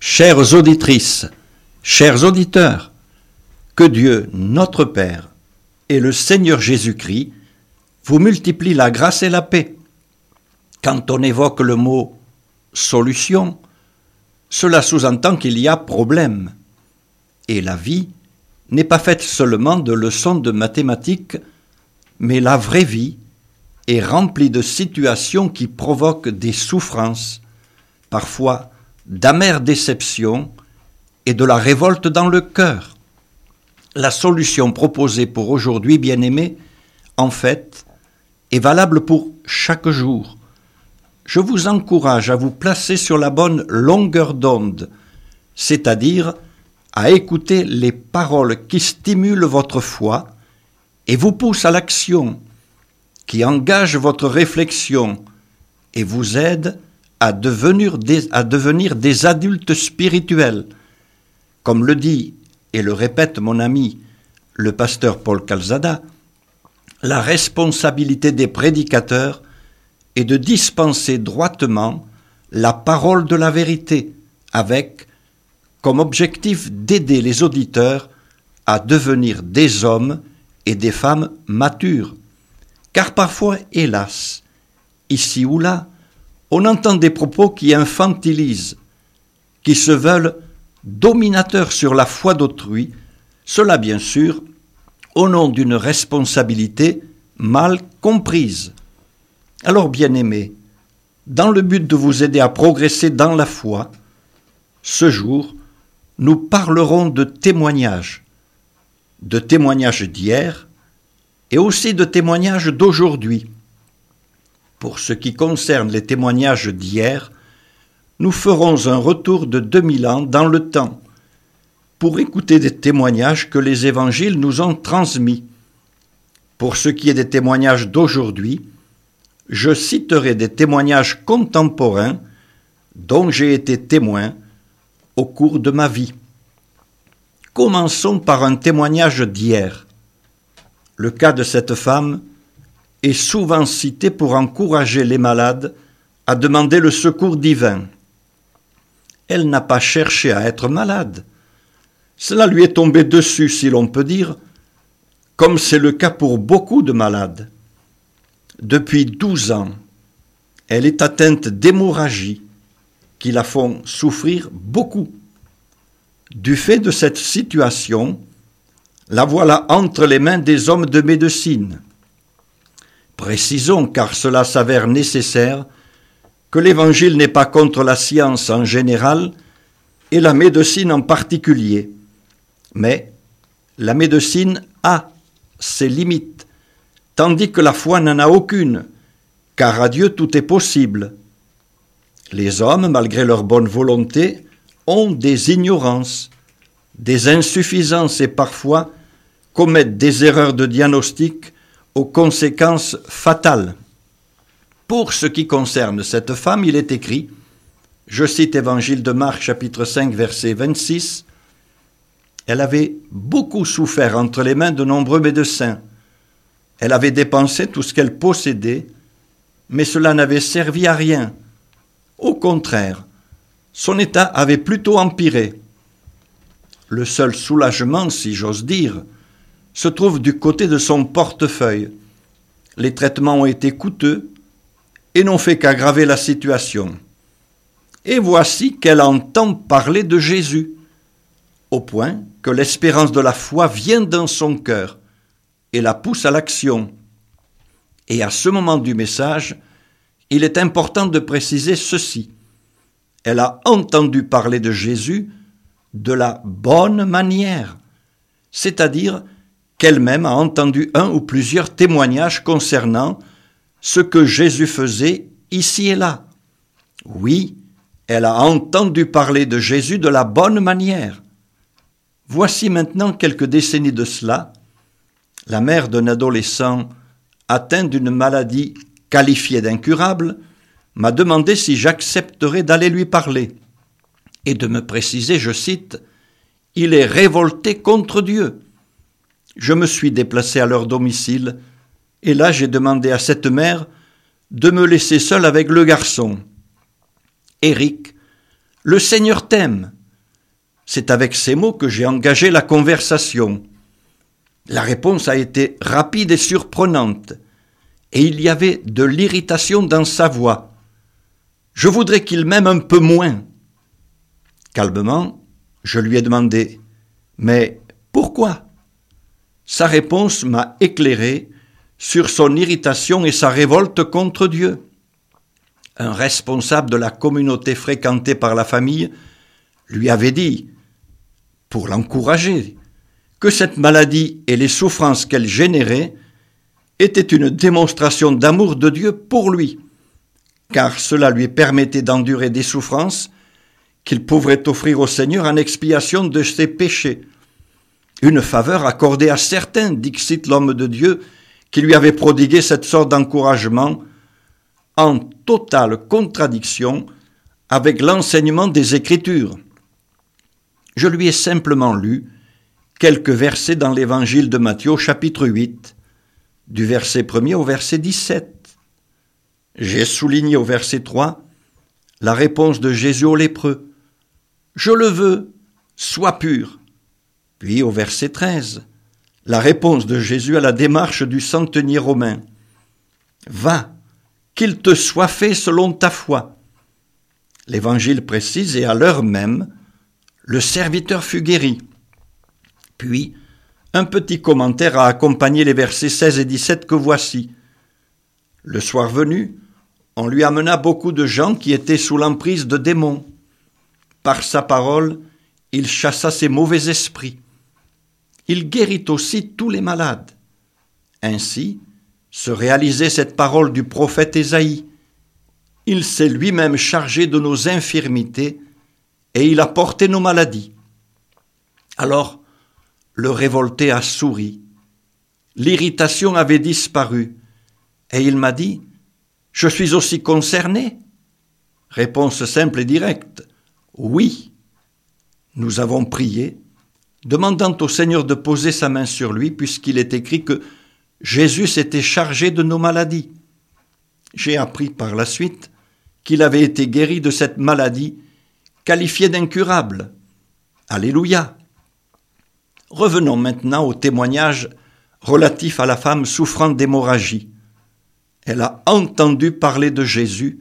Chères auditrices, chers auditeurs, que Dieu, notre Père, et le Seigneur Jésus-Christ vous multiplient la grâce et la paix. Quand on évoque le mot « solution », cela sous-entend qu'il y a problème. Et la vie n'est pas faite seulement de leçons de mathématiques, mais la vraie vie est remplie de situations qui provoquent des souffrances, parfois d'amères déceptions et de la révolte dans le cœur. La solution proposée pour aujourd'hui, bien-aimés, en fait, est valable pour chaque jour. Je vous encourage à vous placer sur la bonne longueur d'onde, c'est-à-dire à écouter les paroles qui stimulent votre foi et vous poussent à l'action, qui engagent votre réflexion et vous aident à devenir des adultes spirituels. Comme le dit et le répète mon ami, le pasteur Paul Calzada, la responsabilité des prédicateurs est de dispenser droitement la parole de la vérité avec comme objectif d'aider les auditeurs à devenir des hommes et des femmes matures. Car parfois, hélas, ici ou là, on entend des propos qui infantilisent, qui se veulent dominateurs sur la foi d'autrui, cela bien sûr au nom d'une responsabilité mal comprise. Alors bien-aimés, dans le but de vous aider à progresser dans la foi, ce jour, nous parlerons de témoignages d'hier et aussi de témoignages d'aujourd'hui. Pour ce qui concerne les témoignages d'hier, nous ferons un retour de 2000 ans dans le temps pour écouter des témoignages que les évangiles nous ont transmis. Pour ce qui est des témoignages d'aujourd'hui, je citerai des témoignages contemporains dont j'ai été témoin au cours de ma vie. Commençons par un témoignage d'hier. Le cas de cette femme est souvent cité pour encourager les malades à demander le secours divin. Elle n'a pas cherché à être malade. Cela lui est tombé dessus, si l'on peut dire, comme c'est le cas pour beaucoup de malades. Depuis 12 ans, elle est atteinte d'hémorragie qui la font souffrir beaucoup. Du fait de cette situation, la voilà entre les mains des hommes de médecine. Précisons, car cela s'avère nécessaire, que l'Évangile n'est pas contre la science en général et la médecine en particulier. Mais la médecine a ses limites, tandis que la foi n'en a aucune, car à Dieu tout est possible. Les hommes, malgré leur bonne volonté, ont des ignorances, des insuffisances et parfois commettent des erreurs de diagnostic aux conséquences fatales. Pour ce qui concerne cette femme, il est écrit, je cite Évangile de Marc chapitre 5 verset 26, elle avait beaucoup souffert entre les mains de nombreux médecins. Elle avait dépensé tout ce qu'elle possédait, mais cela n'avait servi à rien. Au contraire, son état avait plutôt empiré. Le seul soulagement, si j'ose dire, se trouve du côté de son portefeuille. Les traitements ont été coûteux et n'ont fait qu'aggraver la situation. Et voici qu'elle entend parler de Jésus, au point que l'espérance de la foi vient dans son cœur et la pousse à l'action. Et à ce moment du message, il est important de préciser ceci. Elle a entendu parler de Jésus de la bonne manière, c'est-à-dire qu'elle-même a entendu un ou plusieurs témoignages concernant ce que Jésus faisait ici et là. Oui, elle a entendu parler de Jésus de la bonne manière. Voici maintenant quelques décennies de cela, la mère d'un adolescent atteint d'une maladie qualifiée d'incurable m'a demandé si j'accepterais d'aller lui parler et de me préciser, je cite, « Il est révolté contre Dieu ». Je me suis déplacé à leur domicile et là j'ai demandé à cette mère de me laisser seul avec le garçon. Éric, Le Seigneur t'aime. C'est avec ces mots que j'ai engagé la conversation. La réponse a été rapide et surprenante, et il y avait de l'irritation dans sa voix. Je voudrais qu'il m'aime un peu moins. Calmement, je lui ai demandé « Mais pourquoi ?» Sa réponse m'a éclairé sur son irritation et sa révolte contre Dieu. Un responsable de la communauté fréquentée par la famille lui avait dit, pour l'encourager, que cette maladie et les souffrances qu'elle générait étaient une démonstration d'amour de Dieu pour lui, car cela lui permettait d'endurer des souffrances qu'il pourrait offrir au Seigneur en expiation de ses péchés. Une faveur accordée à certains, dixit l'homme de Dieu, qui lui avait prodigué cette sorte d'encouragement en totale contradiction avec l'enseignement des Écritures. Je lui ai simplement lu quelques versets dans l'Évangile de Matthieu, au chapitre 8, du verset 1er au verset 17. J'ai souligné au verset 3 la réponse de Jésus aux lépreux. « Je le veux, sois pur ». Puis au verset 13, la réponse de Jésus à la démarche du centenier romain. « Va, qu'il te soit fait selon ta foi ». L'Évangile précise, et à l'heure même, le serviteur fut guéri. Puis, un petit commentaire a accompagné les versets 16 et 17 que voici. Le soir venu, on lui amena beaucoup de gens qui étaient sous l'emprise de démons. Par sa parole, il chassa ces mauvais esprits. Il guérit aussi tous les malades. Ainsi se réalisait cette parole du prophète Ésaïe. Il s'est lui-même chargé de nos infirmités et il a porté nos maladies. Alors, le révolté a souri. L'irritation avait disparu et il m'a dit « Je suis aussi concerné ?» Réponse simple et directe « Oui ». Nous avons prié, demandant au Seigneur de poser sa main sur lui, puisqu'il est écrit que Jésus s'était chargé de nos maladies. J'ai appris par la suite qu'il avait été guéri de cette maladie qualifiée d'incurable. Alléluia! Revenons maintenant au témoignage relatif à la femme souffrant d'hémorragie. Elle a entendu parler de Jésus.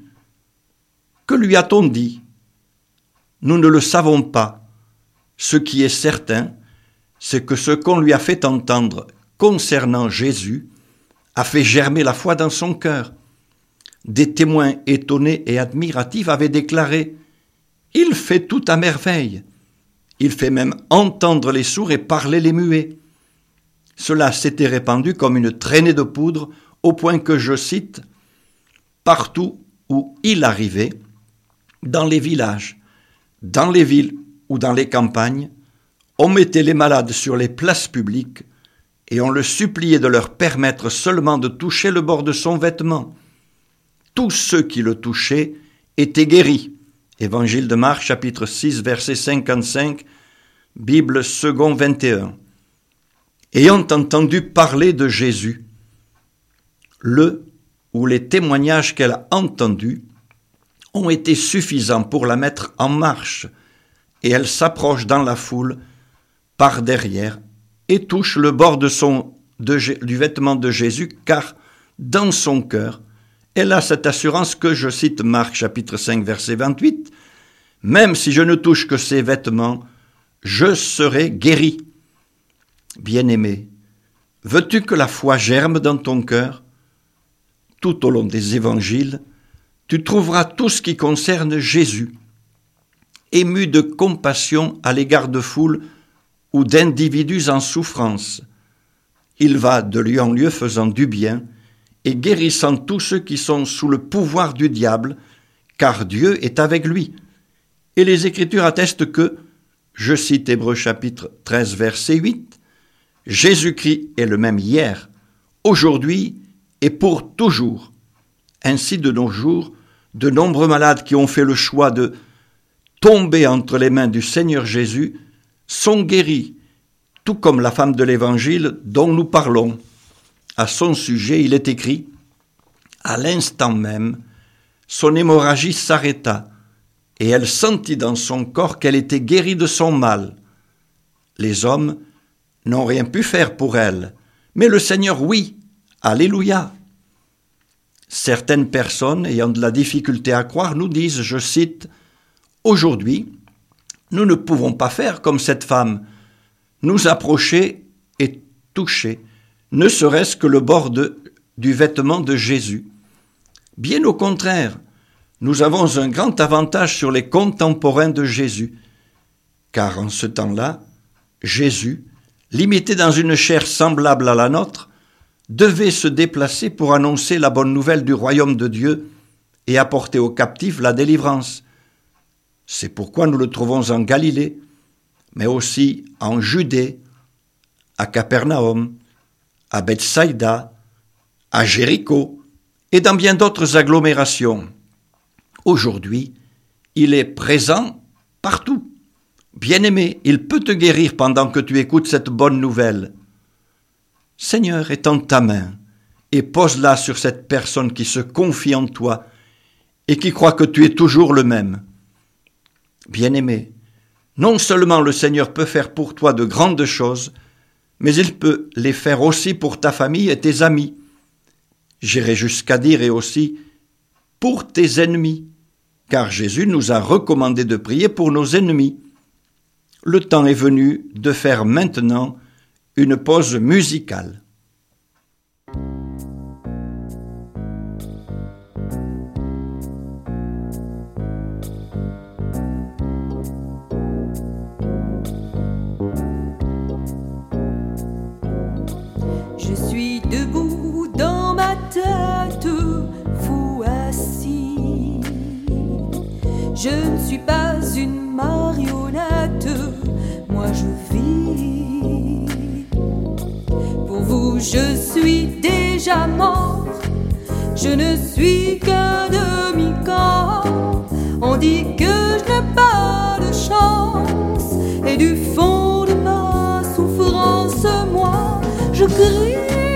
Que lui a-t-on dit? Nous ne le savons pas. Ce qui est certain, c'est que ce qu'on lui a fait entendre concernant Jésus a fait germer la foi dans son cœur. Des témoins étonnés et admiratifs avaient déclaré « Il fait tout à merveille. Il fait même entendre les sourds et parler les muets. » Cela s'était répandu comme une traînée de poudre au point que, je cite, « Partout où il arrivait, dans les villages, dans les villes ou dans les campagnes, on mettait les malades sur les places publiques et on le suppliait de leur permettre seulement de toucher le bord de son vêtement. Tous ceux qui le touchaient étaient guéris. » Évangile de Marc, chapitre 6, verset 55, Bible second 21. Ayant entendu parler de Jésus, le ou les témoignages qu'elle a entendus ont été suffisants pour la mettre en marche, et elle s'approche dans la foule par derrière et touche le bord du vêtement de Jésus, car dans son cœur, elle a cette assurance que, je cite Marc chapitre 5 verset 28, « Même si je ne touche que ses vêtements, je serai guéri. » Bien-aimé, veux-tu que la foi germe dans ton cœur? Tout au long des évangiles, tu trouveras tout ce qui concerne Jésus. Ému de compassion à l'égard de foules ou d'individus en souffrance, il va de lieu en lieu faisant du bien et guérissant tous ceux qui sont sous le pouvoir du diable, car Dieu est avec lui. Et les Écritures attestent que, je cite Hébreux chapitre 13 verset 8, « Jésus-Christ est le même hier, aujourd'hui et pour toujours. » Ainsi, de nos jours, de nombreux malades qui ont fait le choix de tomber entre les mains du Seigneur Jésus sont guéris, tout comme la femme de l'Évangile dont nous parlons. À son sujet, il est écrit « À l'instant même, son hémorragie s'arrêta et elle sentit dans son corps qu'elle était guérie de son mal. Les hommes n'ont rien pu faire pour elle, mais le Seigneur, oui. Alléluia. Certaines personnes ayant de la difficulté à croire nous disent, je cite, « Aujourd'hui, nous ne pouvons pas faire comme cette femme, nous approcher et toucher, ne serait-ce que le bord du vêtement de Jésus. Bien au contraire, nous avons un grand avantage sur les contemporains de Jésus, car en ce temps-là, Jésus, limité dans une chair semblable à la nôtre, devait se déplacer pour annoncer la bonne nouvelle du royaume de Dieu et apporter aux captifs la délivrance. C'est pourquoi nous le trouvons en Galilée, mais aussi en Judée, à Capernaum, à Bethsaïda, à Jéricho et dans bien d'autres agglomérations. Aujourd'hui, il est présent partout. Bien-aimé, il peut te guérir pendant que tu écoutes cette bonne nouvelle. Seigneur, étends ta main et pose-la sur cette personne qui se confie en toi et qui croit que tu es toujours le même. Bien-aimé, non seulement le Seigneur peut faire pour toi de grandes choses, mais il peut les faire aussi pour ta famille et tes amis. J'irai jusqu'à dire et aussi pour tes ennemis, car Jésus nous a recommandé de prier pour nos ennemis. Le temps est venu de faire maintenant une pause musicale. Je suis debout dans ma tête, fou assis. Je ne suis pas une marionnette, moi je vis. Pour vous, je suis déjà mort. Je ne suis qu'un demi-corps. On dit que je n'ai pas de chance. Et du fond de ma souffrance, moi, je crie.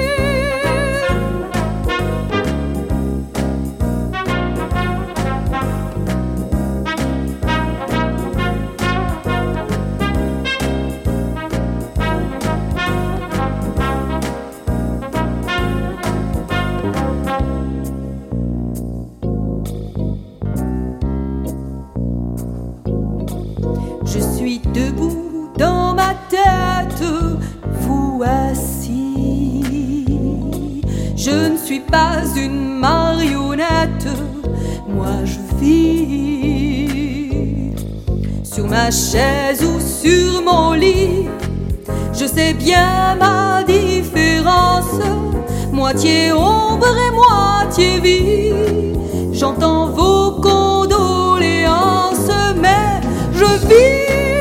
Je suis debout dans ma tête, fou assis. Je ne suis pas une marionnette, moi je vis. Sur ma chaise ou sur mon lit, je sais bien ma différence. Moitié ombre et moitié vie. J'entends vos condoléances, mais je vis.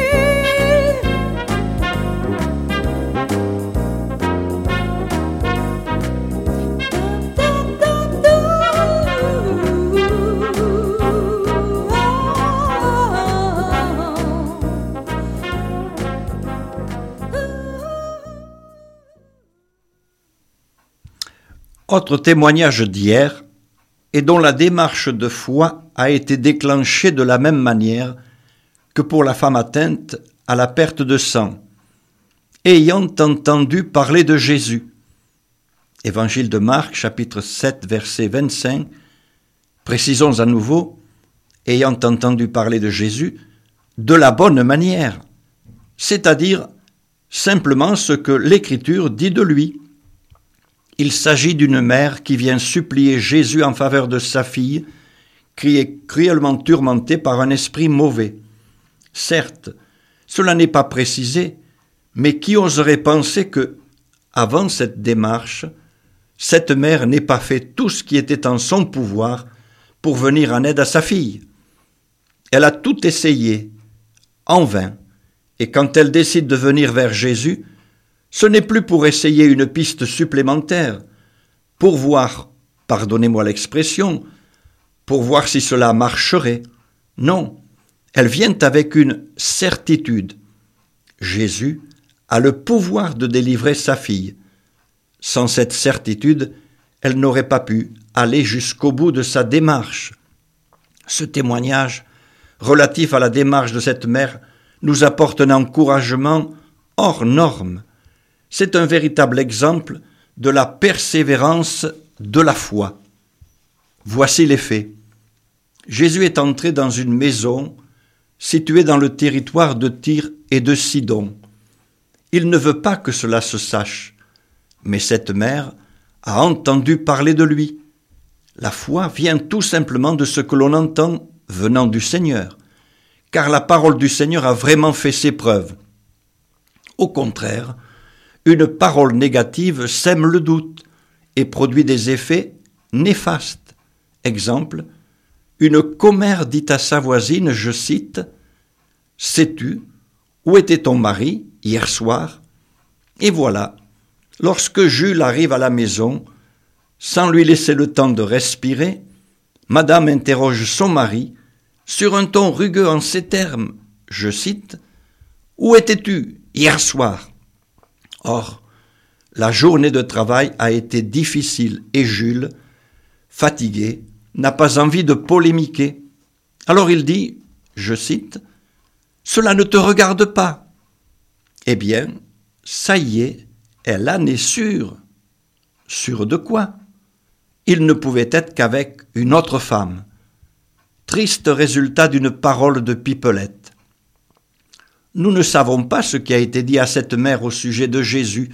Autre témoignage d'hier, et dont la démarche de foi a été déclenchée de la même manière que pour la femme atteinte à la perte de sang, ayant entendu parler de Jésus. Évangile de Marc, chapitre 7, verset 25, précisons à nouveau, ayant entendu parler de Jésus, de la bonne manière, c'est-à-dire simplement ce que l'Écriture dit de lui. Il s'agit d'une mère qui vient supplier Jésus en faveur de sa fille, qui est cruellement tourmentée par un esprit mauvais. Certes, cela n'est pas précisé, mais qui oserait penser que, avant cette démarche, cette mère n'ait pas fait tout ce qui était en son pouvoir pour venir en aide à sa fille? Elle a tout essayé, en vain, et quand elle décide de venir vers Jésus, ce n'est plus pour essayer une piste supplémentaire, pour voir, pardonnez-moi l'expression, pour voir si cela marcherait. Non, elle vient avec une certitude. Jésus a le pouvoir de délivrer sa fille. Sans cette certitude, elle n'aurait pas pu aller jusqu'au bout de sa démarche. Ce témoignage relatif à la démarche de cette mère nous apporte un encouragement hors norme. C'est un véritable exemple de la persévérance de la foi. Voici les faits. Jésus est entré dans une maison située dans le territoire de Tyr et de Sidon. Il ne veut pas que cela se sache, mais cette mère a entendu parler de lui. La foi vient tout simplement de ce que l'on entend venant du Seigneur, car la parole du Seigneur a vraiment fait ses preuves. Au contraire, une parole négative sème le doute et produit des effets néfastes. Exemple, une commère dit à sa voisine, je cite, « Sais-tu, où était ton mari hier soir ?» Et voilà, lorsque Jules arrive à la maison, sans lui laisser le temps de respirer, Madame interroge son mari sur un ton rugueux en ces termes, je cite, « Où étais-tu hier soir ?» Or, la journée de travail a été difficile et Jules, fatigué, n'a pas envie de polémiquer. Alors il dit, je cite, « Cela ne te regarde pas. » Eh bien, ça y est, elle en est sûre. Sûre de quoi ? Il ne pouvait être qu'avec une autre femme. Triste résultat d'une parole de Pipelette. Nous ne savons pas ce qui a été dit à cette mère au sujet de Jésus,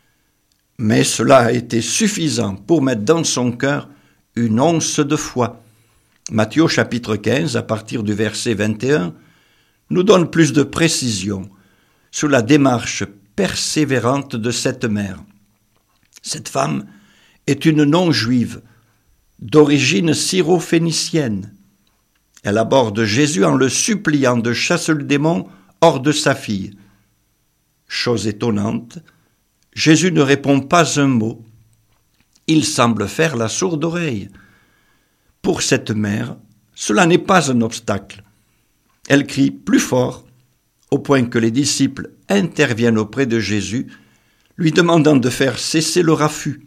mais cela a été suffisant pour mettre dans son cœur une once de foi. Matthieu chapitre 15, à partir du verset 21, nous donne plus de précision sur la démarche persévérante de cette mère. Cette femme est une non-juive, d'origine syro-phénicienne. Elle aborde Jésus en le suppliant de chasser le démon hors de sa fille. Chose étonnante, Jésus ne répond pas un mot. Il semble faire la sourde oreille. Pour cette mère, cela n'est pas un obstacle. Elle crie plus fort, au point que les disciples interviennent auprès de Jésus, lui demandant de faire cesser le raffut.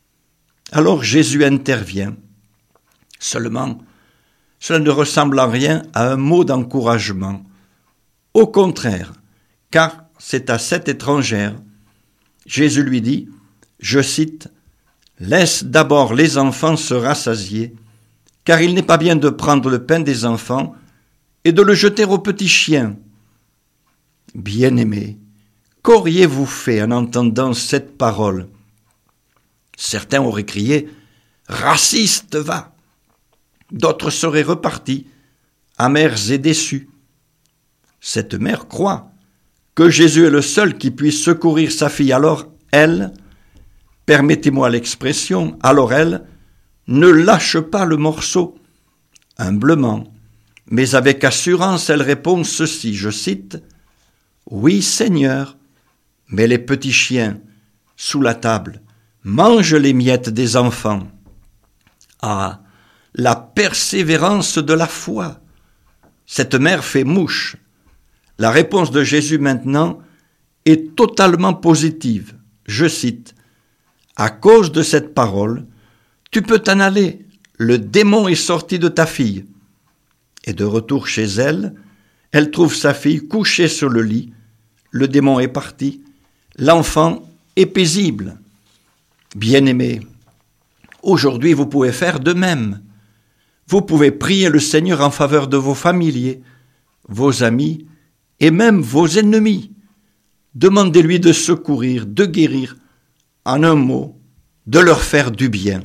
Alors Jésus intervient. Seulement, cela ne ressemble en rien à un mot d'encouragement. Au contraire, car c'est à cette étrangère, Jésus lui dit, je cite, « Laisse d'abord les enfants se rassasier, car il n'est pas bien de prendre le pain des enfants et de le jeter aux petits chiens. » Bien-aimés, qu'auriez-vous fait en entendant cette parole ? Certains auraient crié « Raciste, va !» D'autres seraient repartis, amers et déçus. Cette mère croit que Jésus est le seul qui puisse secourir sa fille. Alors elle, permettez-moi l'expression, alors elle ne lâche pas le morceau. Humblement, mais avec assurance, elle répond ceci, je cite, « Oui, Seigneur, mais les petits chiens, sous la table, mangent les miettes des enfants. » Ah, la persévérance de la foi. Cette mère fait mouche. La réponse de Jésus maintenant est totalement positive. Je cite, « À cause de cette parole, tu peux t'en aller, le démon est sorti de ta fille. » Et de retour chez elle, elle trouve sa fille couchée sur le lit, le démon est parti, l'enfant est paisible. Bien-aimés, aujourd'hui vous pouvez faire de même. Vous pouvez prier le Seigneur en faveur de vos familiers, vos amis et même vos ennemis. Demandez-lui de secourir, de guérir, en un mot, de leur faire du bien.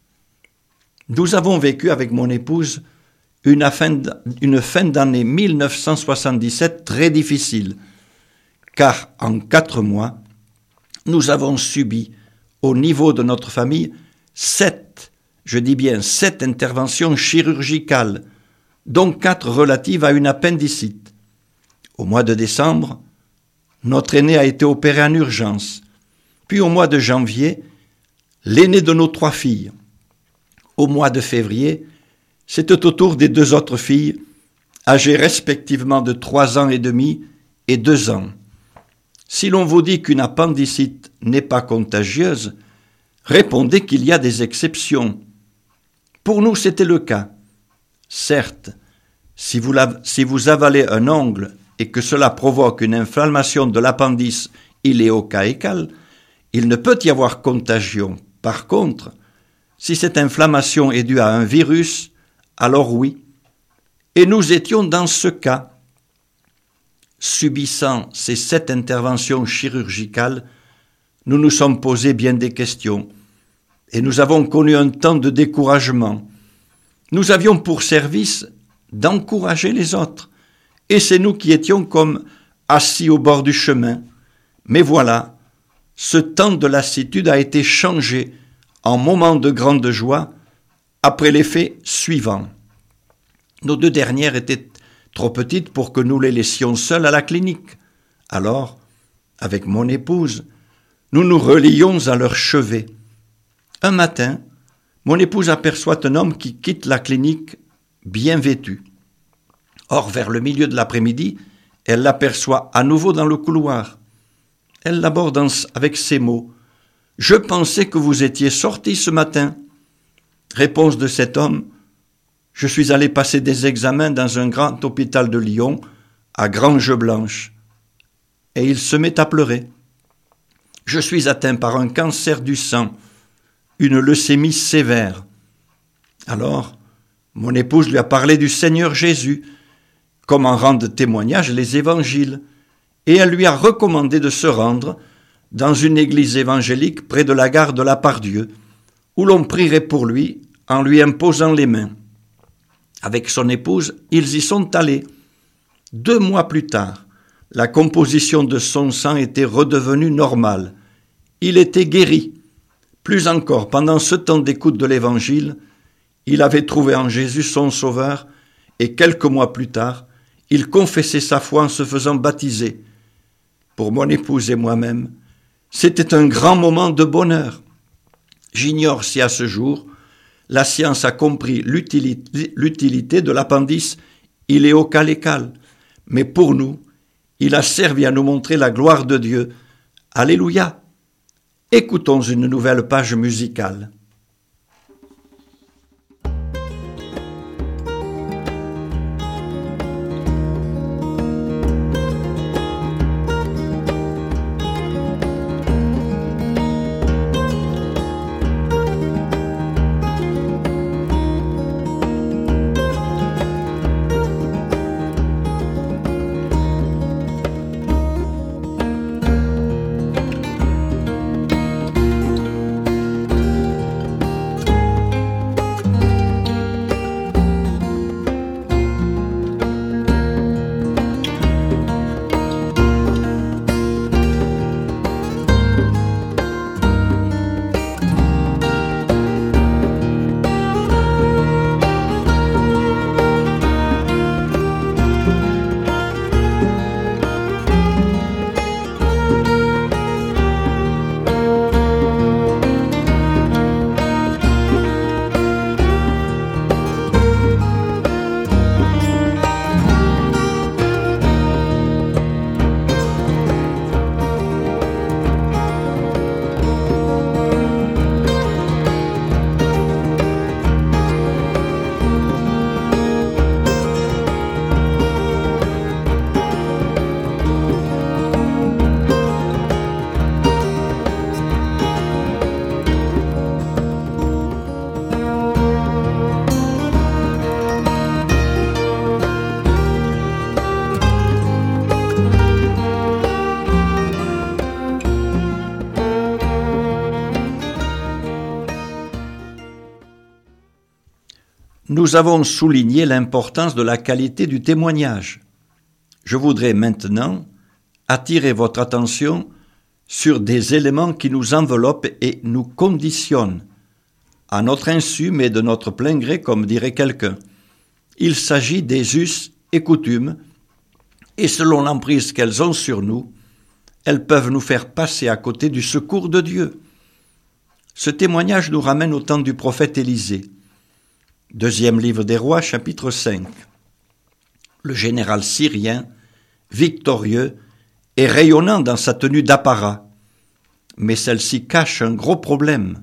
Nous avons vécu avec mon épouse une fin d'année 1977 très difficile, car en 4 mois, nous avons subi au niveau de notre famille 7 interventions chirurgicales, dont 4 relatives à une appendicite. Au mois de décembre, notre aîné a été opéré en urgence. Puis au mois de janvier, l'aînée de nos 3 filles. Au mois de février, c'était au tour des 2 autres filles, âgées respectivement de 3 ans et demi et 2 ans. Si l'on vous dit qu'une appendicite n'est pas contagieuse, répondez qu'il y a des exceptions. Pour nous, c'était le cas. Certes, Si vous avalez un ongle et que cela provoque une inflammation de l'appendice iléocaécal, il ne peut y avoir contagion. Par contre, si cette inflammation est due à un virus, alors oui. Et nous étions dans ce cas. Subissant ces 7 interventions chirurgicales, nous nous sommes posé bien des questions et nous avons connu un temps de découragement. Nous avions pour service d'encourager les autres et c'est nous qui étions comme assis au bord du chemin. Mais voilà, ce temps de lassitude a été changé en moment de grande joie après les faits suivants. Nos 2 dernières étaient trop petites pour que nous les laissions seules à la clinique. Alors, avec mon épouse, nous nous relions à leur chevet. Un matin, mon épouse aperçoit un homme qui quitte la clinique bien vêtu. Or, vers le milieu de l'après-midi, elle l'aperçoit à nouveau dans le couloir. Elle l'aborde avec ces mots. « Je pensais que vous étiez sorti ce matin. » Réponse de cet homme. « Je suis allé passer des examens dans un grand hôpital de Lyon, à Grange-Blanche. » Et il se met à pleurer. « Je suis atteint par un cancer du sang, une leucémie sévère. » Alors, mon épouse lui a parlé du Seigneur Jésus, comme en rendent témoignage les évangiles, et elle lui a recommandé de se rendre dans une église évangélique près de la gare de la Part-Dieu, où l'on prierait pour lui en lui imposant les mains. Avec son épouse, ils y sont allés. 2 mois plus tard, la composition de son sang était redevenue normale. Il était guéri. Plus encore, pendant ce temps d'écoute de l'Évangile, il avait trouvé en Jésus son Sauveur et quelques mois plus tard, il confessait sa foi en se faisant baptiser. Pour mon épouse et moi-même, c'était un grand moment de bonheur. J'ignore si à ce jour, la science a compris l'utilité de l'appendice iléocalécal, mais pour nous, il a servi à nous montrer la gloire de Dieu. Alléluia! Écoutons une nouvelle page musicale. Nous avons souligné l'importance de la qualité du témoignage. Je voudrais maintenant attirer votre attention sur des éléments qui nous enveloppent et nous conditionnent, à notre insu mais de notre plein gré, comme dirait quelqu'un. Il s'agit des us et coutumes, et selon l'emprise qu'elles ont sur nous, elles peuvent nous faire passer à côté du secours de Dieu. Ce témoignage nous ramène au temps du prophète Élisée. Deuxième livre des Rois, chapitre 5. Le général syrien, victorieux et rayonnant dans sa tenue d'apparat, mais celle-ci cache un gros problème.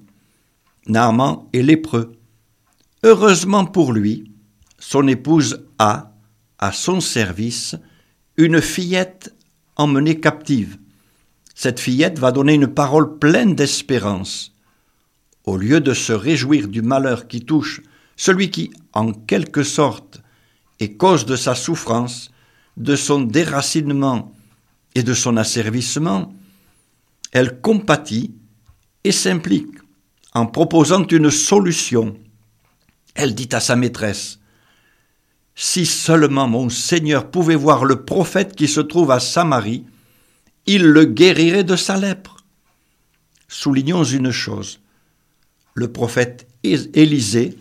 Naaman est lépreux. Heureusement pour lui, son épouse à son service une fillette emmenée captive. Cette fillette va donner une parole pleine d'espérance. Au lieu de se réjouir du malheur qui touche celui qui, en quelque sorte, est cause de sa souffrance, de son déracinement et de son asservissement, elle compatit et s'implique en proposant une solution. Elle dit à sa maîtresse : « Si seulement mon Seigneur pouvait voir le prophète qui se trouve à Samarie, il le guérirait de sa lèpre. » Soulignons une chose. Le prophète Élisée,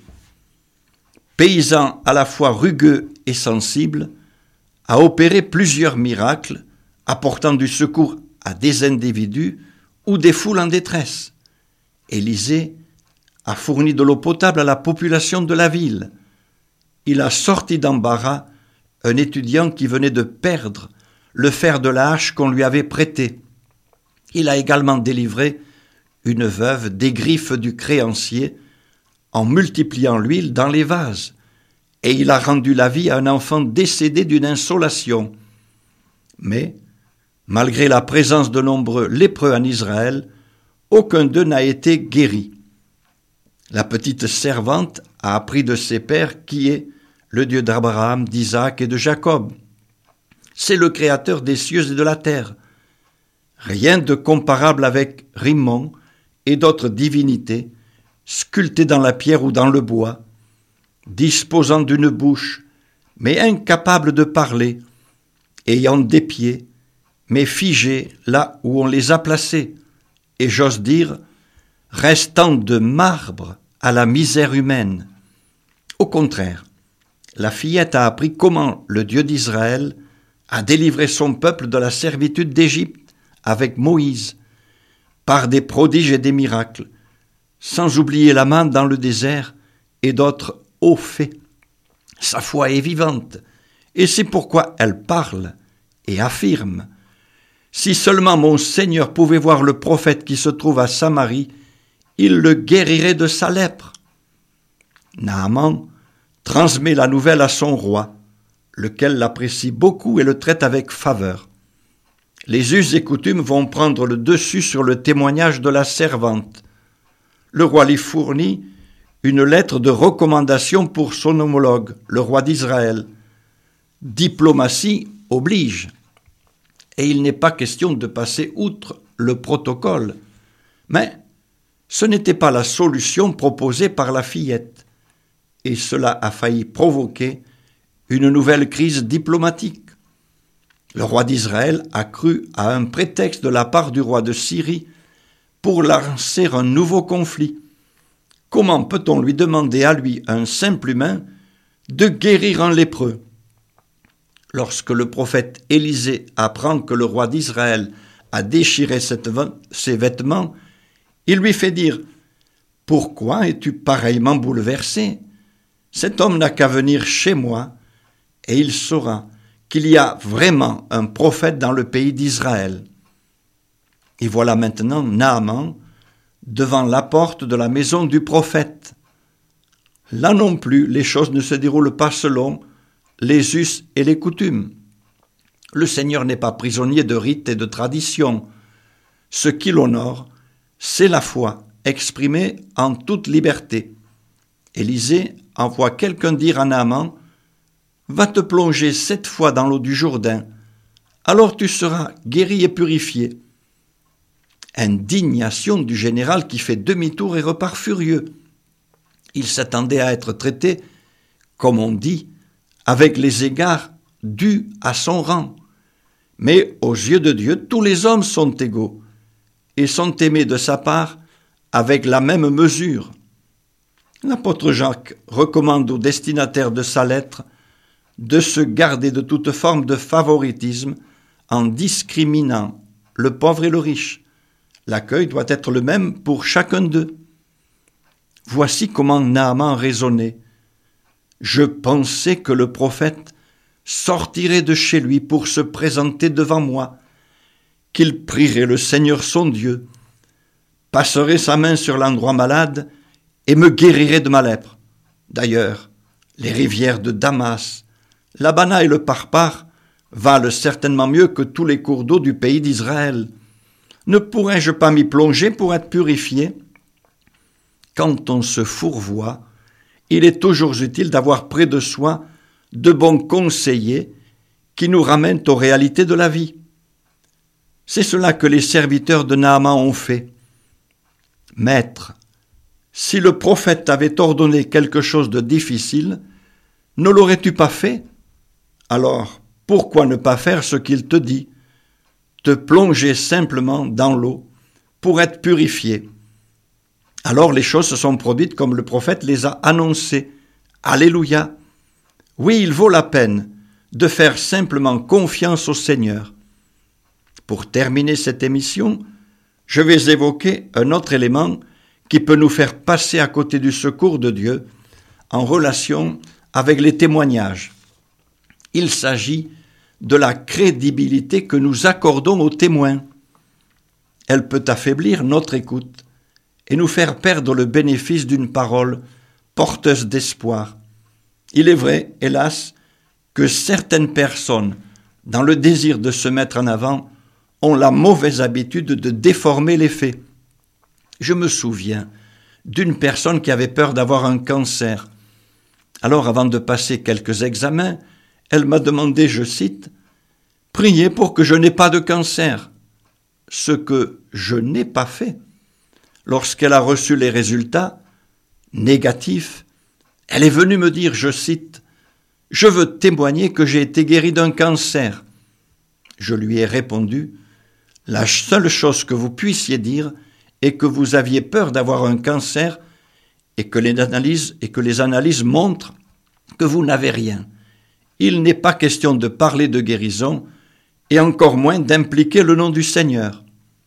paysan à la fois rugueux et sensible, a opéré plusieurs miracles, apportant du secours à des individus ou des foules en détresse. Élisée a fourni de l'eau potable à la population de la ville. Il a sorti d'embarras un étudiant qui venait de perdre le fer de la hache qu'on lui avait prêté. Il a également délivré une veuve des griffes du créancier en multipliant l'huile dans les vases, et il a rendu la vie à un enfant décédé d'une insolation. Mais, malgré la présence de nombreux lépreux en Israël, aucun d'eux n'a été guéri. La petite servante a appris de ses pères qui est le Dieu d'Abraham, d'Isaac et de Jacob. C'est le Créateur des cieux et de la terre. Rien de comparable avec Rimmon et d'autres divinités, sculptées dans la pierre ou dans le bois, disposant d'une bouche, mais incapables de parler, ayant des pieds, mais figés là où on les a placés, et j'ose dire, restant de marbre à la misère humaine. Au contraire, la fillette a appris comment le Dieu d'Israël a délivré son peuple de la servitude d'Égypte avec Moïse, par des prodiges et des miracles, sans oublier la manne dans le désert et d'autres hauts faits. Sa foi est vivante, et c'est pourquoi elle parle et affirme : « Si seulement mon Seigneur pouvait voir le prophète qui se trouve à Samarie, il le guérirait de sa lèpre. » Naaman transmet la nouvelle à son roi, lequel l'apprécie beaucoup et le traite avec faveur. Les us et coutumes vont prendre le dessus sur le témoignage de la servante. Le roi lui fournit une lettre de recommandation pour son homologue, le roi d'Israël. Diplomatie oblige. Et il n'est pas question de passer outre le protocole. Mais ce n'était pas la solution proposée par la fillette. Et cela a failli provoquer une nouvelle crise diplomatique. Le roi d'Israël a cru à un prétexte de la part du roi de Syrie pour lancer un nouveau conflit. Comment peut-on lui demander à lui, un simple humain, de guérir un lépreux ? Lorsque le prophète Élisée apprend que le roi d'Israël a déchiré ses vêtements, il lui fait dire : « Pourquoi es-tu pareillement bouleversé ? Cet homme n'a qu'à venir chez moi, et il saura qu'il y a vraiment un prophète dans le pays d'Israël. » Et voilà maintenant Naaman devant la porte de la maison du prophète. Là non plus, les choses ne se déroulent pas selon les us et les coutumes. Le Seigneur n'est pas prisonnier de rites et de traditions. Ce qui l'honore, c'est la foi, exprimée en toute liberté. Élisée envoie quelqu'un dire à Naaman : « Va te plonger 7 fois dans l'eau du Jourdain, alors tu seras guéri et purifié. » Indignation du général qui fait demi-tour et repart furieux. Il s'attendait à être traité, comme on dit, avec les égards dus à son rang. Mais aux yeux de Dieu, tous les hommes sont égaux et sont aimés de sa part avec la même mesure. L'apôtre Jacques recommande au destinataire de sa lettre de se garder de toute forme de favoritisme en discriminant le pauvre et le riche. L'accueil doit être le même pour chacun d'eux. Voici comment Naaman raisonnait. Je pensais que le prophète sortirait de chez lui pour se présenter devant moi, qu'il prierait le Seigneur son Dieu, passerait sa main sur l'endroit malade et me guérirait de ma lèpre. D'ailleurs, les rivières de Damas, L'Abana et le Parpar valent certainement mieux que tous les cours d'eau du pays d'Israël. Ne pourrais-je pas m'y plonger pour être purifié? Quand on se fourvoie, il est toujours utile d'avoir près de soi de bons conseillers qui nous ramènent aux réalités de la vie. C'est cela que les serviteurs de Naaman ont fait. « Maître, si le prophète t'avait ordonné quelque chose de difficile, ne l'aurais-tu pas fait? Alors, pourquoi ne pas faire ce qu'il te dit? Te plonger simplement dans l'eau pour être purifié. » Alors les choses se sont produites comme le prophète les a annoncées. Alléluia! Oui, il vaut la peine de faire simplement confiance au Seigneur. Pour terminer cette émission, je vais évoquer un autre élément qui peut nous faire passer à côté du secours de Dieu en relation avec les témoignages. Il s'agit de la crédibilité que nous accordons aux témoins. Elle peut affaiblir notre écoute et nous faire perdre le bénéfice d'une parole porteuse d'espoir. Il est vrai, hélas, que certaines personnes, dans le désir de se mettre en avant, ont la mauvaise habitude de déformer les faits. Je me souviens d'une personne qui avait peur d'avoir un cancer. Alors, avant de passer quelques examens, elle m'a demandé, je cite, « Priez pour que je n'ai pas de cancer », ce que je n'ai pas fait. Lorsqu'elle a reçu les résultats négatifs, elle est venue me dire, je cite, « Je veux témoigner que j'ai été guéri d'un cancer ». Je lui ai répondu, « La seule chose que vous puissiez dire est que vous aviez peur d'avoir un cancer et que les analyses montrent que vous n'avez rien. Il n'est pas question de parler de guérison et encore moins d'impliquer le nom du Seigneur. »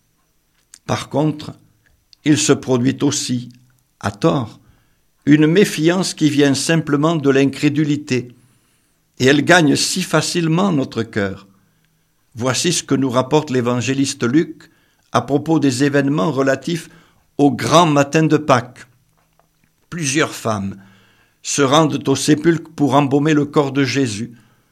Par contre, il se produit aussi, à tort, une méfiance qui vient simplement de l'incrédulité, et elle gagne si facilement notre cœur. Voici ce que nous rapporte l'évangéliste Luc à propos des événements relatifs au grand matin de Pâques. Plusieurs femmes se rendent au sépulcre pour embaumer le corps de Jésus.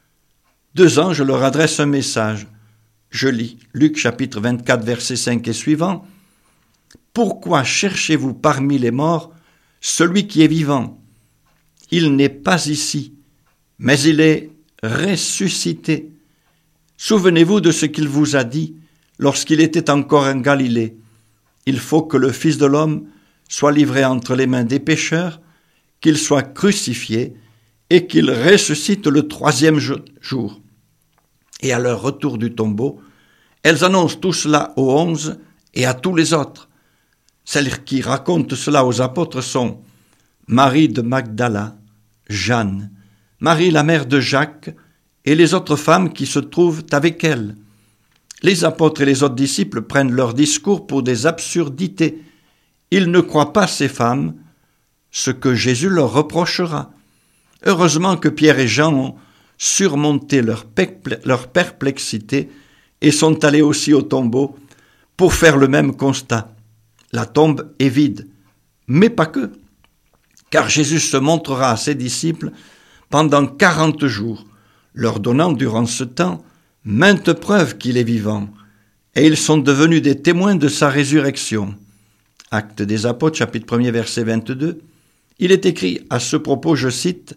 2 anges leur adressent un message. Je lis Luc chapitre 24, versets 5 et suivants. « Pourquoi cherchez-vous parmi les morts celui qui est vivant? Il n'est pas ici, mais il est ressuscité. Souvenez-vous de ce qu'il vous a dit lorsqu'il était encore en Galilée. Il faut que le Fils de l'homme soit livré entre les mains des pécheurs, qu'il soit crucifié et qu'il ressuscite le 3e jour. » Et à leur retour du tombeau, elles annoncent tout cela aux 11 et à tous les autres. Celles qui racontent cela aux apôtres sont Marie de Magdala, Jeanne, Marie la mère de Jacques et les autres femmes qui se trouvent avec elle. Les apôtres et les autres disciples prennent leur discours pour des absurdités. Ils ne croient pas ces femmes, ce que Jésus leur reprochera. Heureusement que Pierre et Jean ont surmonté leur perplexité et sont allés aussi au tombeau pour faire le même constat. La tombe est vide, mais pas que, car Jésus se montrera à ses disciples pendant 40 jours, leur donnant durant ce temps maintes preuves qu'il est vivant, et ils sont devenus des témoins de sa résurrection. Actes des Apôtres, chapitre 1er, verset 22, il est écrit à ce propos, je cite,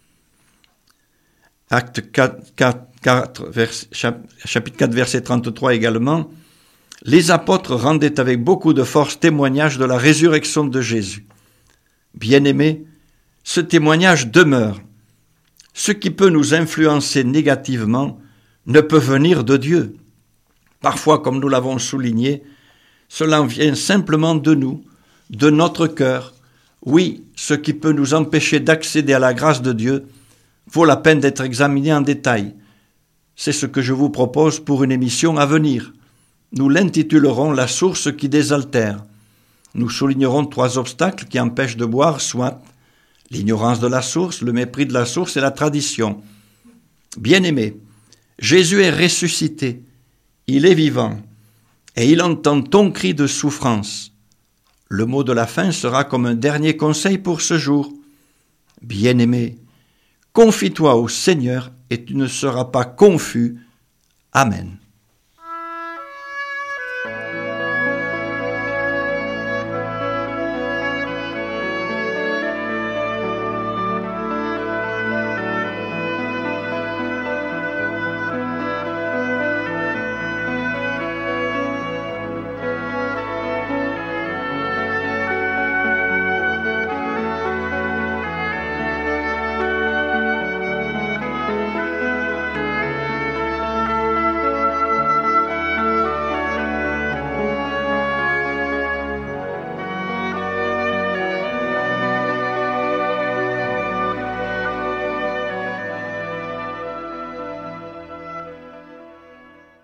Acte 4, chapitre 4, verset 33 également, « Les apôtres rendaient avec beaucoup de force témoignage de la résurrection de Jésus. » Bien-aimés, ce témoignage demeure. Ce qui peut nous influencer négativement ne peut venir de Dieu. Parfois, comme nous l'avons souligné, cela vient simplement de nous, de notre cœur. Oui, ce qui peut nous empêcher d'accéder à la grâce de Dieu vaut la peine d'être examiné en détail. C'est ce que je vous propose pour une émission à venir. Nous l'intitulerons « La source qui désaltère ». Nous soulignerons 3 obstacles qui empêchent de boire, soit l'ignorance de la source, le mépris de la source et la tradition. Bien-aimés, Jésus est ressuscité, il est vivant, et il entend ton cri de souffrance. Le mot de la fin sera comme un dernier conseil pour ce jour. Bien-aimé, confie-toi au Seigneur et tu ne seras pas confus. Amen.